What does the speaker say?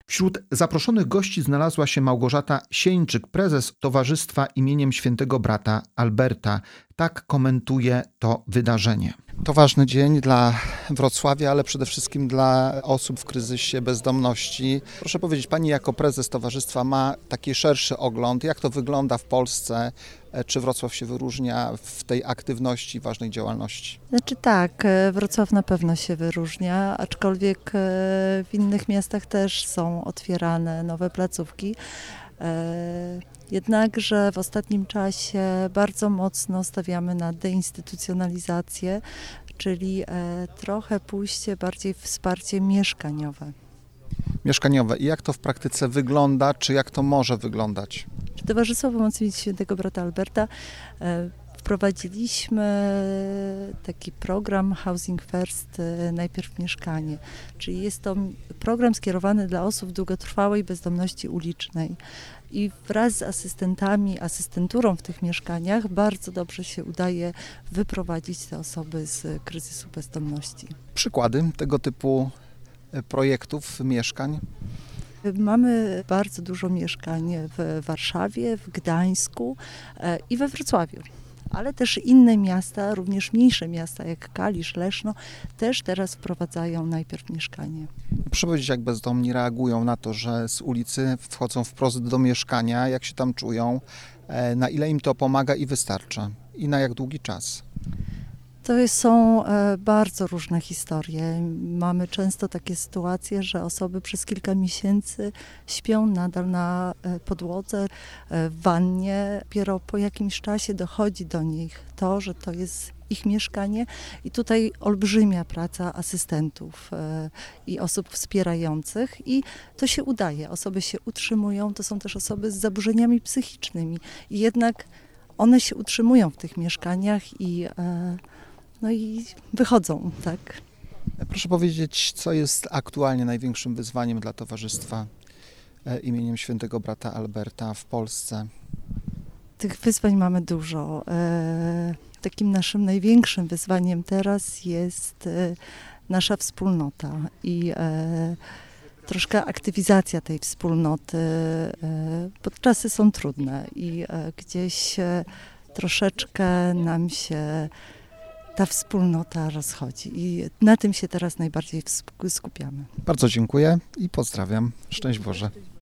Wśród zaproszonych gości znalazła się Małgorzata Sieńczyk, prezes Towarzystwa imieniem Świętego Brata Alberta. Tak komentuje to wydarzenie. To ważny dzień dla Wrocławia, ale przede wszystkim dla osób w kryzysie bezdomności. Proszę powiedzieć, pani jako prezes towarzystwa ma taki szerszy ogląd, jak to wygląda w Polsce, czy Wrocław się wyróżnia w tej aktywności, ważnej działalności? Znaczy tak, Wrocław na pewno się wyróżnia, aczkolwiek w innych miastach też są otwierane nowe placówki. Jednakże w ostatnim czasie bardzo mocno stawiamy na deinstytucjonalizację, czyli trochę pójście bardziej w wsparcie mieszkaniowe. Mieszkaniowe. I jak to w praktyce wygląda, czy jak to może wyglądać? Towarzystwo Pomocy Świętego Brata Alberta wprowadziliśmy taki program Housing First, najpierw mieszkanie, czyli jest to program skierowany dla osób w długotrwałej bezdomności ulicznej i wraz z asystentami, asystenturą w tych mieszkaniach bardzo dobrze się udaje wyprowadzić te osoby z kryzysu bezdomności. Przykłady tego typu projektów, mieszkań? Mamy bardzo dużo mieszkań w Warszawie, w Gdańsku i we Wrocławiu. Ale też inne miasta, również mniejsze miasta jak Kalisz, Leszno, też teraz wprowadzają najpierw mieszkanie. Proszę powiedzieć, jak bezdomni reagują na to, że z ulicy wchodzą wprost do mieszkania, jak się tam czują, na ile im to pomaga i wystarcza i na jak długi czas? To są bardzo różne historie. Mamy często takie sytuacje, że osoby przez kilka miesięcy śpią nadal na podłodze, w wannie. Dopiero po jakimś czasie dochodzi do nich to, że to jest ich mieszkanie i tutaj olbrzymia praca asystentów i osób wspierających i to się udaje. Osoby się utrzymują, to są też osoby z zaburzeniami psychicznymi i jednak one się utrzymują w tych mieszkaniach i wychodzą, tak. Proszę powiedzieć, co jest aktualnie największym wyzwaniem dla Towarzystwa imieniem Świętego Brata Alberta w Polsce? Tych wyzwań mamy dużo. Takim naszym największym wyzwaniem teraz jest nasza wspólnota i troszkę aktywizacja tej wspólnoty, bo czasy są trudne i gdzieś troszeczkę nam się ta wspólnota rozchodzi i na tym się teraz najbardziej skupiamy. Bardzo dziękuję i pozdrawiam. Szczęść Boże.